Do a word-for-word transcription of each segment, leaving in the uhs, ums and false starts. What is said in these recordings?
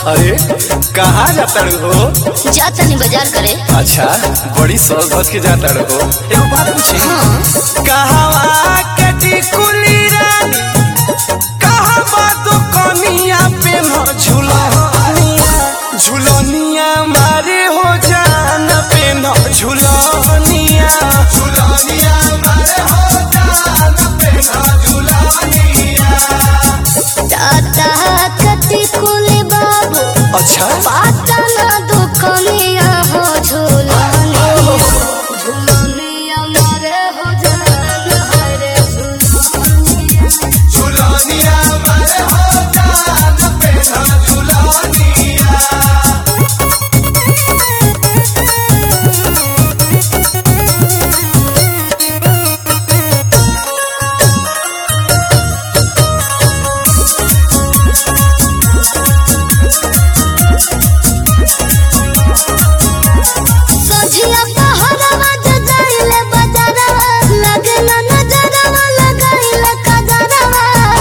अरे कहाँ जाता हो? जाता नहीं बाजार करे। अच्छा बड़ी सौख धज के जाता हो। एक बात पूछी हाँ। कहाँ के टिकुली रानी कहाँ बातों कनिया पे न झुलनिया झुलनिया मारे हो जान पे न झुलनिया झुलनिया मारे हो जान पे न झुलनिया। दादा कति कुले बाबू अच्छा पाता ना दुकनिया हो झूलनिया झूलनिया मारे हो जान हरे झूलनिया झुलनिया मारे हो जान पे न झुलनिया। सजिया पहरवा जजाइले बजारवा लगना नजरवा लगाइले कजरवा।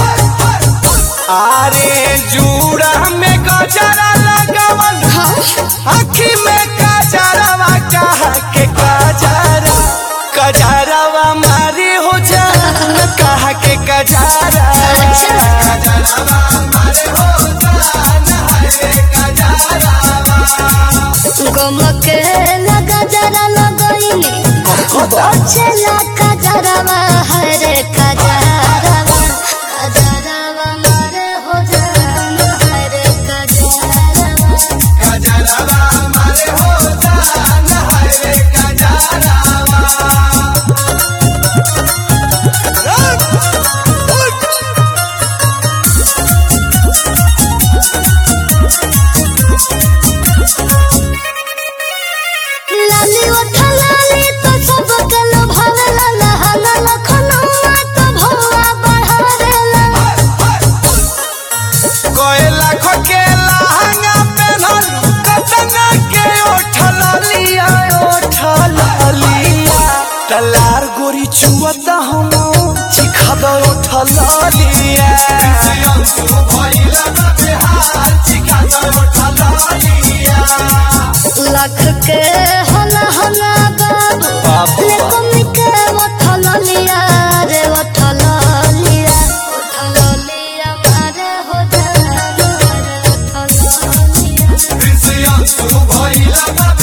आरे जूड़ा में गजरा लगावल आँखी में गजरवा कहा के गजरा गजरवा मारी हो जान कहा के गजरा गजरवा मारी हो जान हरे गजरवा। गमके लगा जरा लगइनी बचला कजरवा हरे कजरवा कजरवा मारे हो जान हरे कजरवा गजरवा मारे हो जान हरे गजरवा। लाली उठा लाली तो सब कलो भावेला लहना लखनऊआ तो भौआ बढ़ावेला। कोई लाख के लहंगा पहनल कतना के उठल लिया उठल लिया तलार गोरी छुअता हम चिखद उठल लिया लाख के हला हला बाबू बाबू। लेकिन के उठल लिया रे उठल लिया उठल लिया मारे हो जान हरे उठल लिया। भइला